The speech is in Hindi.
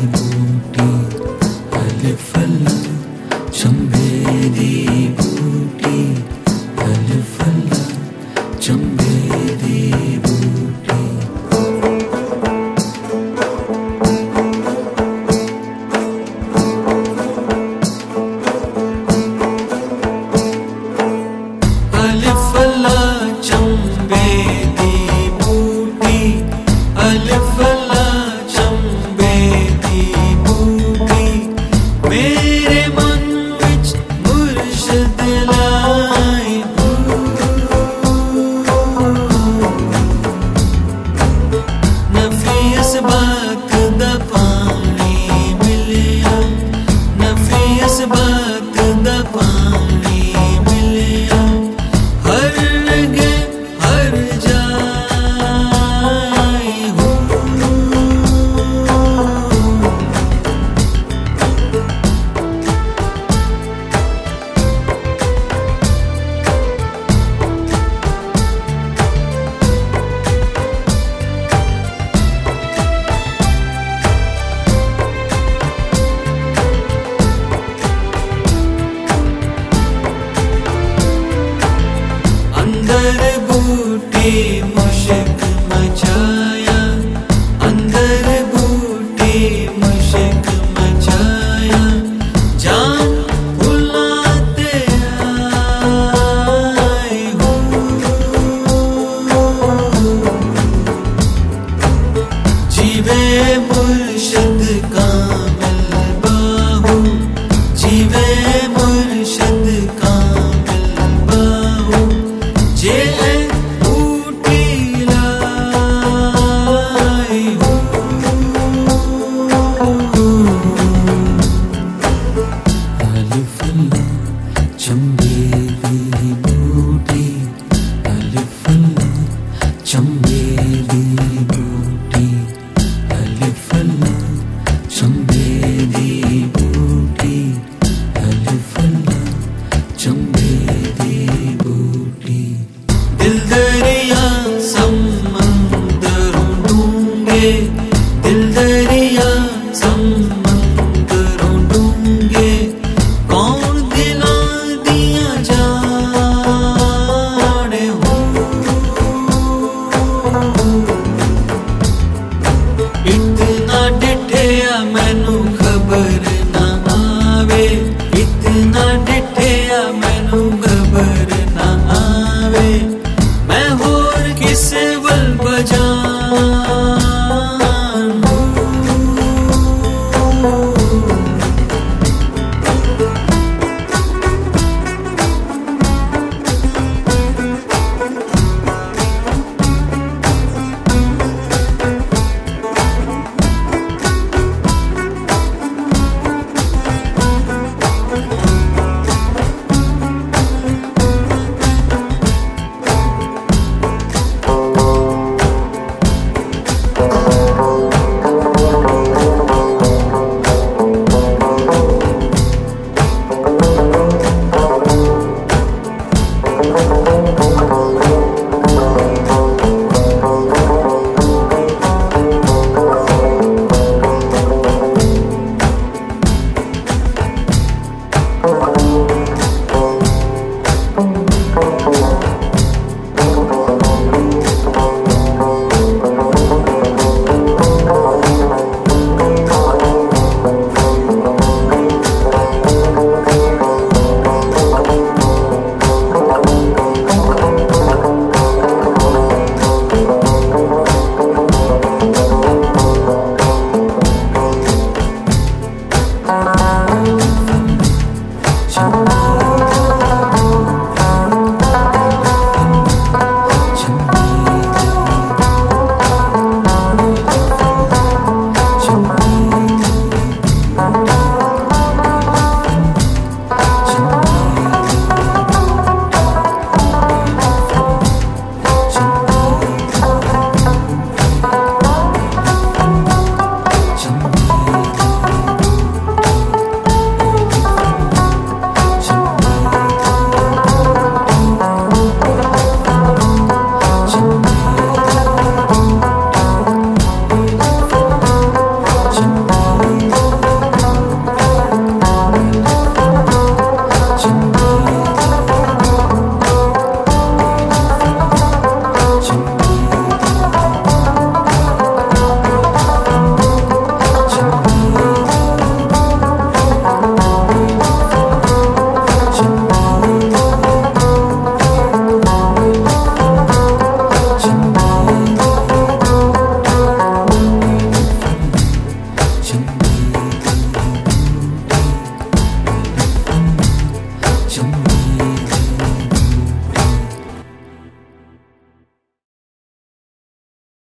बूटी अलिफ अल्लाह चंबे दी बूटी अलिफ अल्लाह चंबे दी बूटी। अलिफ अल्लाह चंबे दी बूटी अलिफ अल्लाह चंबे दी बूटी। मेरे मन विच मुर्शद लाई नफीस बात दा पानी मिलिया नफीस बात दा पानी मिलिया। हर जगह हर जाए हूँ अंदर बूटी मुश्क मचाया अंदर बूटी मुश्क मचाया। जान भुलाते आए हूँ जीवे मुर्शद कामिल बाहू जीवे मुर्शद कामिल बाहू। जे बूटी तू